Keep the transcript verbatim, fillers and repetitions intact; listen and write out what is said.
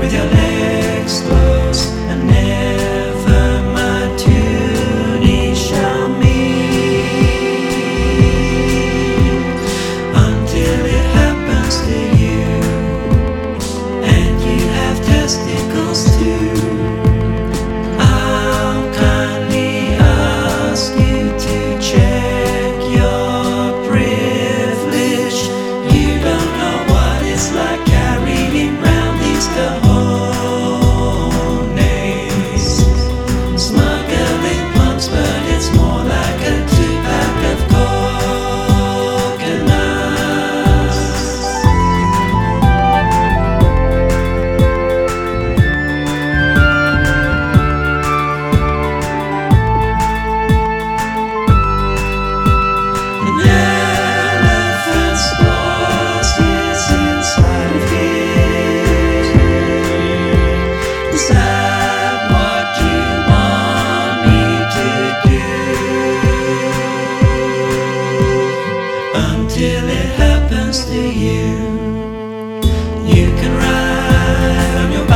with your legs closed, and never my tunic shall meet until it happens to you, and you have testicles too. I'll kindly ask you to check your privilege. You don't know what it's like carrying round these cojones, smuggling plums, but it's more like a two-pack of coconuts. An elephant's claws is inside of it. Is that what you want me to do? Until it happens to you, you can ride on your